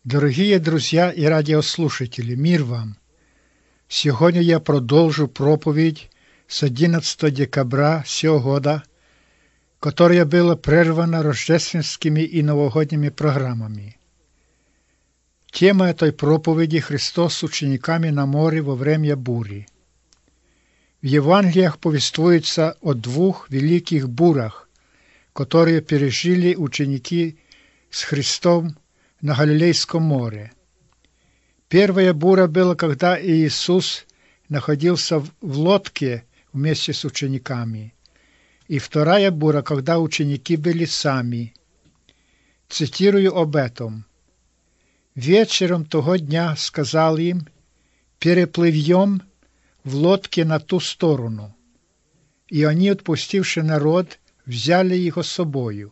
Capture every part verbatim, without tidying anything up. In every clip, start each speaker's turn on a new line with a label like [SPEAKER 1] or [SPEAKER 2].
[SPEAKER 1] Дорогие друзья и радиослушатели, мир вам! Сегодня я продолжу проповедь с одиннадцатого декабря сего года, которая была прервана рождественскими и новогодними программами. Тема этой проповеди – Христос с учениками на море во время бури. В Евангелиях повествуется о двух великих бурях, которые пережили ученики с Христом на Галилейском море. Первая буря была, когда Иисус находился в лодке вместе с учениками, и вторая буря, когда ученики были сами. Цитирую об этом. «Вечером того дня сказал им: переплывем в лодке на ту сторону. И они, отпустивши народ, взяли его с собою».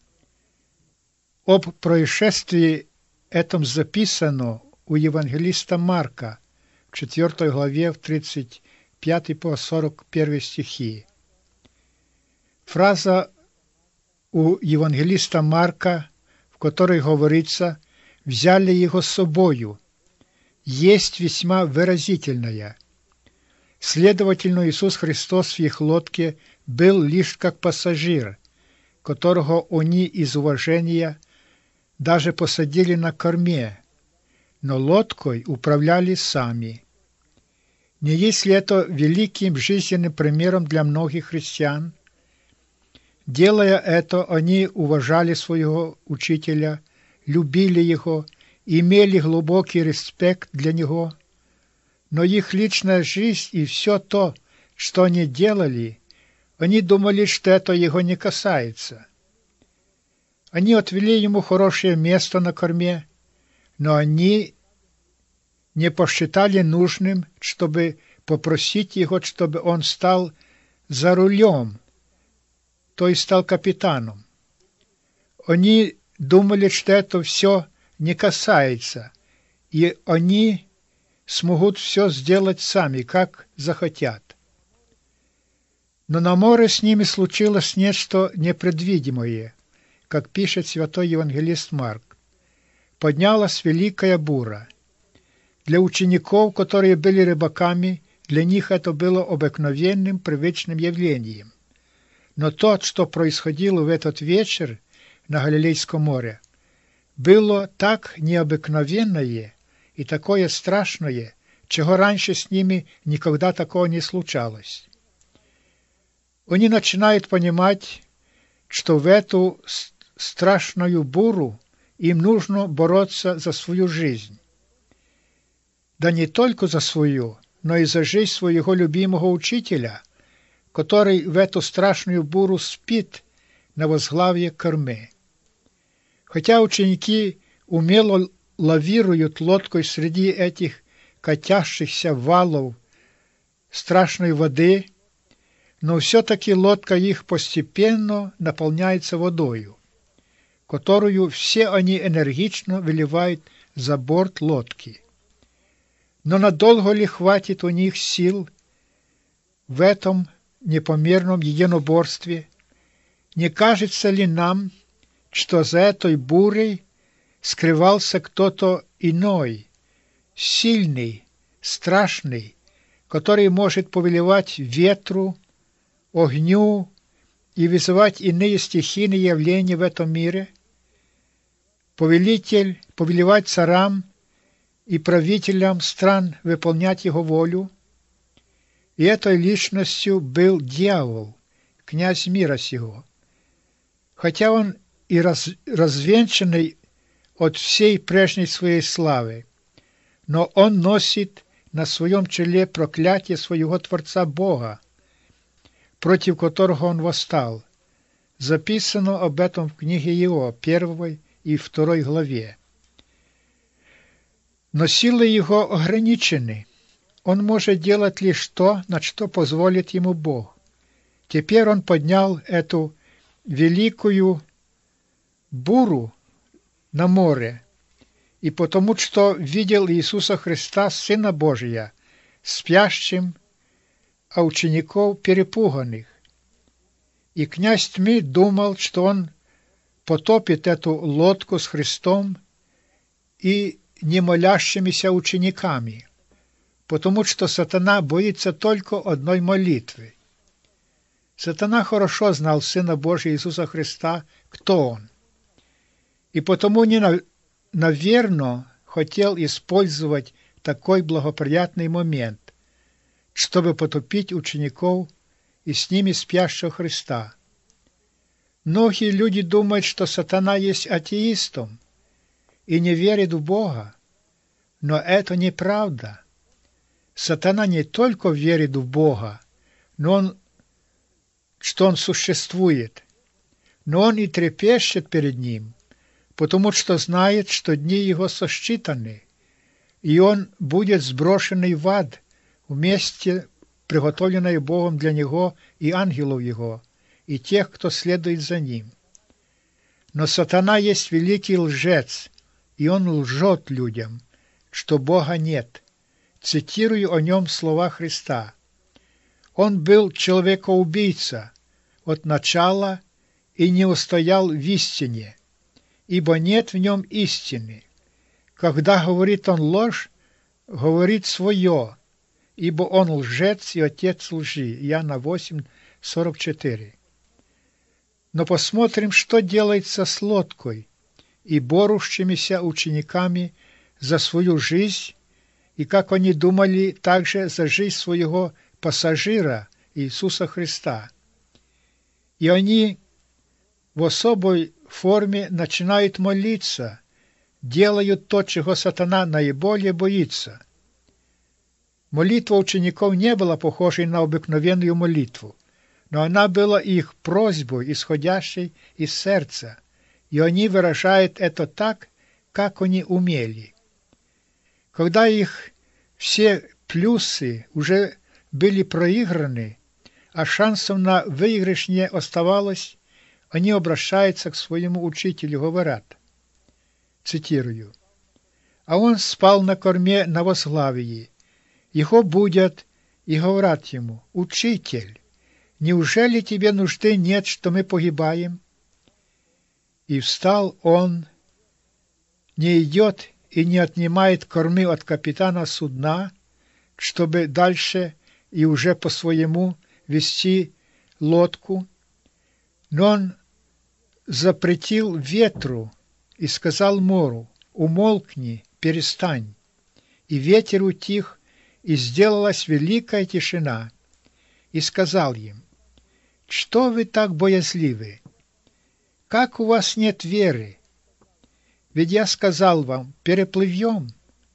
[SPEAKER 1] Об происшествии этом записано у евангелиста Марка в четвёртой главе в тридцать пятый по сорок первый стихи. Фраза у евангелиста Марка, в которой говорится «взяли его с собою», есть весьма выразительная. Следовательно, Иисус Христос в их лодке был лишь как пассажир, которого они из уважения даже посадили на корме, но лодкой управляли сами. Не есть ли это великим жизненным примером для многих христиан? Делая это, они уважали своего учителя, любили его, имели глубокий респект для него, но их личная жизнь и все то, что они делали, они думали, что это его не касается. Они отвели ему хорошее место на корме, но они не посчитали нужным, чтобы попросить его, чтобы он стал за рулем, то есть стал капитаном. Они думали, что это все не касается, и они смогут все сделать сами, как захотят. Но на море с ними случилось нечто непредвидимое, как пишет святой евангелист Марк. Поднялась великая буря. Для учеников, которые были рыбаками, для них это было обыкновенным, привычным явлением. Но то, что происходило в этот вечер на Галилейском море, было так необыкновенное и такое страшное, чего раньше с ними никогда такого не случалось. Они начинают понимать, что в эту страшную бурю им нужно бороться за свою жизнь. Да не только за свою, но и за жизнь своего любимого учителя, который в эту страшную бурю спит на возглавье кормы. Хотя ученики умело лавируют лодкой среди этих катящихся валов страшной воды, но все-таки лодка их постепенно наполняется водою, которую все они энергично выливают за борт лодки. Но надолго ли хватит у них сил в этом непомерном единоборстве? Не кажется ли нам, что за этой бурей скрывался кто-то иной, сильный, страшный, который может повелевать ветру, огню и вызывать иные стихийные явления в этом мире? Повелитель, повелевать царам и правителям стран выполнять его волю? И этой личностью был дьявол, князь мира сего. Хотя он и раз, развенчанный от всей прежней своей славы, но он носит на своем челе проклятие своего Творца Бога, против которого он восстал. Записано об этом в книге Иова, первой и второй главе. Но силы его ограничены. Он может делать лишь то, на что позволит ему Бог. Теперь он поднял эту великую бурю на море, и потому что видел Иисуса Христа, Сына Божия, спящим, а учеников перепуганных. И князь тьмы думал, что он потопит эту лодку с Христом и немолящимися учениками, потому что сатана боится только одной молитвы. Сатана хорошо знал Сына Божия Иисуса Христа, кто Он, и потому не наверно хотел использовать такой благоприятный момент, чтобы потопить учеников и с ними спящего Христа. Многие люди думают, что сатана есть атеистом и не верит в Бога, но это неправда. Сатана не только верит в Бога, но он, что Он существует, но он и трепещет перед Ним, потому что знает, что дни Его сосчитаны, и он будет сброшенный в ад в месте, приготовленное Богом для Него и ангелов Его, и тех, кто следует за Ним. Но сатана есть великий лжец, и он лжет людям, что Бога нет. Цитирую о нем слова Христа. Он был человекоубийца от начала и не устоял в истине, ибо нет в нем истины. Когда говорит он ложь, говорит свое, ибо он лжец и отец лжи. Иоанна восемь, сорок четыре. Но посмотрим, что делается с лодкой и борющимися учениками за свою жизнь, и как они думали также за жизнь своего пассажира Иисуса Христа. И они в особой форме начинают молиться, делают то, чего сатана наиболее боится. Молитва учеников не была похожей на обыкновенную молитву, но она была их просьбой, исходящей из сердца, и они выражают это так, как они умели. Когда их все плюсы уже были проиграны, а шансов на выигрыш не оставалось, они обращаются к своему учителю, говорят, цитирую, «А он спал на корме на возглавии, его будят и говорят ему, «Учитель, неужели тебе нужды нет, что мы погибаем?» И встал он, не идет и не отнимает кормы от капитана судна, чтобы дальше и уже по-своему вести лодку, но он запретил ветру и сказал морю, «Умолкни, перестань». И ветер утих, и сделалась великая тишина. И сказал им, «Что вы так боязливы? Как у вас нет веры? Ведь я сказал вам, переплывем».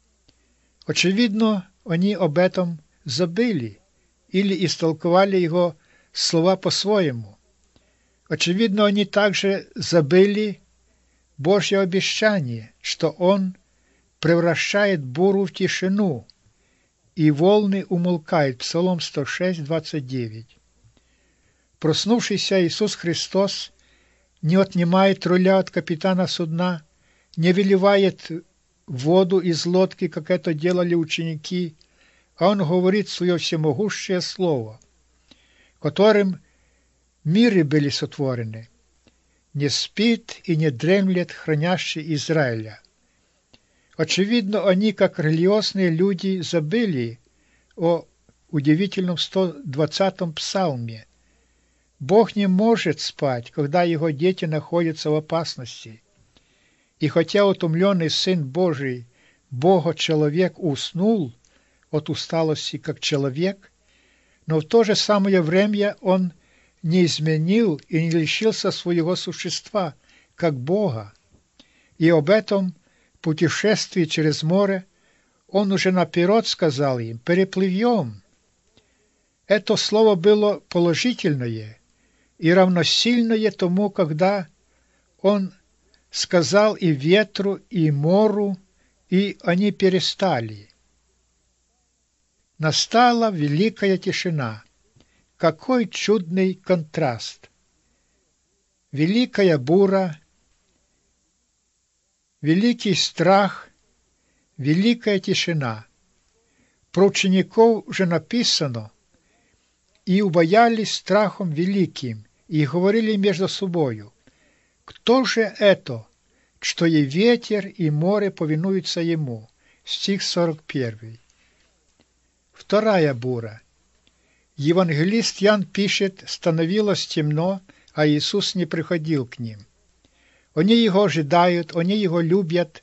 [SPEAKER 1] Очевидно, они об этом забыли или истолковали его слова по-своему. Очевидно, они также забыли Божье обещание, что Он превращает бурю в тишину, и волны умолкают. Псалом сто шесть, двадцать девять. Проснувшийся Иисус Христос не отнимает руля от капитана судна, не выливает воду из лодки, как это делали ученики, а Он говорит свое всемогущее слово, которым миры были сотворены. Не спит и не дремлет хранящий Израиля. Очевидно, они, как религиозные люди, забыли о удивительном сто двадцатом псалме. Бог не может спать, когда Его дети находятся в опасности. И хотя утомленный Сын Божий, Бога-человек, уснул от усталости как человек, но в то же самое время Он не изменил и не лишился своего существа, как Бога. И об этом путешествии через море Он уже наперед сказал им, «Переплывем». Это слово было положительное и равносильное тому, когда Он сказал и ветру, и морю, и они перестали. Настала великая тишина. Какой чудный контраст! Великая буря, великий страх, великая тишина. Про учеников же написано, «И убоялись страхом великим, и говорили между собою, кто же это, что и ветер, и море повинуются ему. Стих сорок первый. Вторая бура. Евангелист Ян пишет: становилось темно, а Иисус не приходил к ним. Они его ожидают, они его любят,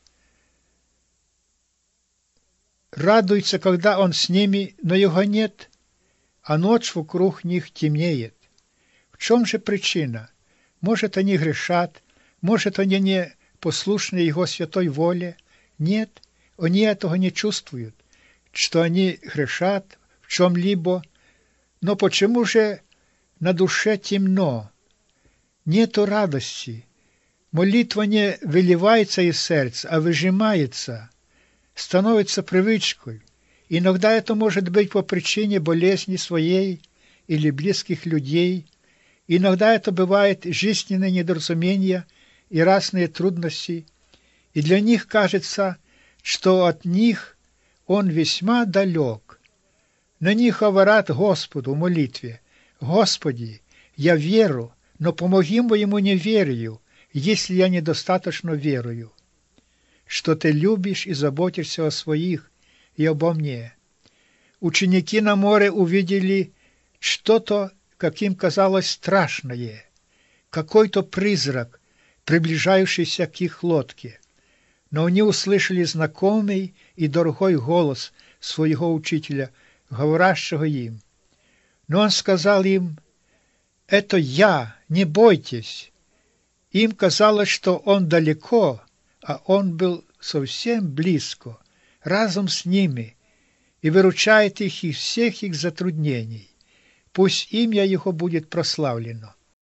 [SPEAKER 1] радуются, когда он с ними, но его нет, а ночь вокруг них темнеет. В чем же причина? Может, они грешат, может, они не послушны его святой воле? Нет, они этого не чувствуют, что они грешат в чем-либо. Но почему же на душе темно? Нету радости. Молитва не выливается из сердца, а выжимается, становится привычкой. Иногда это может быть по причине болезни своей или близких людей. Иногда это бывает жизненные недоразумения и разные трудности. И для них кажется, что от них он весьма далек. На них говорят Господу в молитве: «Господи, я верю, но помоги моему неверию, если я недостаточно верую, что Ты любишь и заботишься о своих и обо мне». Ученики на море увидели что-то, как им казалось, страшное, какой-то призрак, приближающийся к их лодке. Но они услышали знакомый и дорогой голос своего учителя, говорящего им. Но он сказал им: «Это я, не бойтесь». Им казалось, что он далеко, а он был совсем близко, разом с ними, и выручает их из всех их затруднений. Пусть имя его будет прославлено.